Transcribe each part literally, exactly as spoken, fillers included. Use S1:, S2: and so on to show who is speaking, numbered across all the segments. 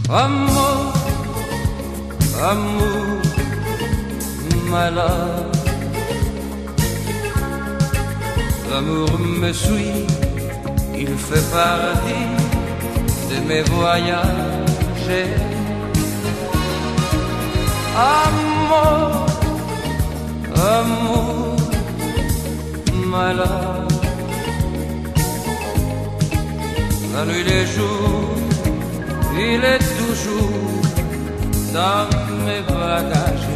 S1: Amour, amour, my love. L'amour me suit, il fait partie de mes voyages. Amour, amour, my love. La nuit, les jours, il est toujours dans mes bagages.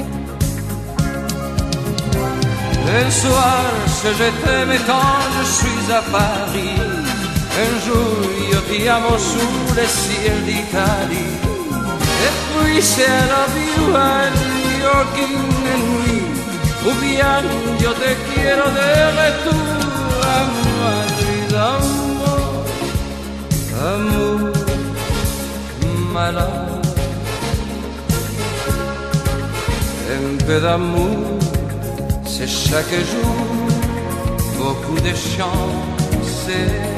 S1: Le soir, ce que je t'aime quand je suis à Paris. Un jour, io ti amo sous le ciel d'Italie. Et puis c'est la vie à New York une nuit. Ou bien, yo te quiero de retour à Madrid. Amour, amour, my love. Un peu d'amour, c'est chaque jour, beaucoup de chance.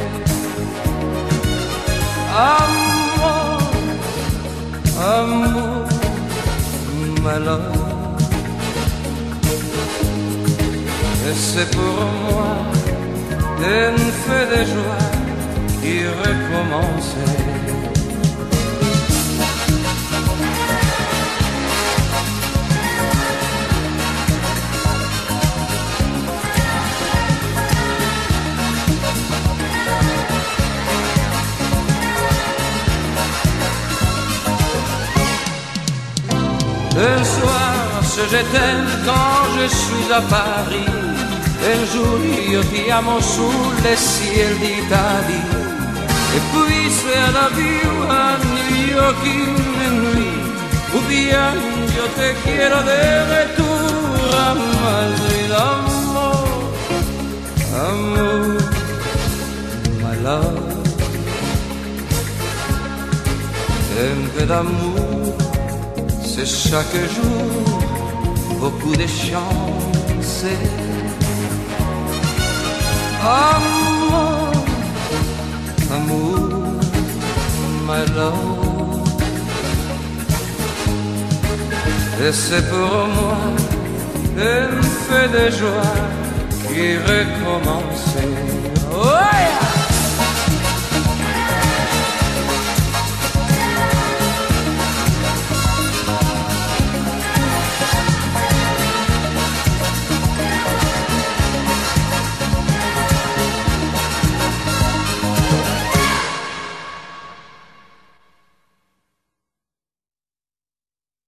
S1: Amour, amour, my love. Et c'est pour moi un feu de joie qui recommence. Un soir, ce je t'aime quand je suis à Paris. Un jour, io ti amo sous le ciel d'Italie. Et puis c'est la vie à New York une nuit. Ou bien, yo te quiero de retour à Madrid. Amour, amour, my love. Un peu d'amour, c'est chaque jour, beaucoup de chance. Amour, amour, my love. Et c'est pour moi un feu de joie qui recommence.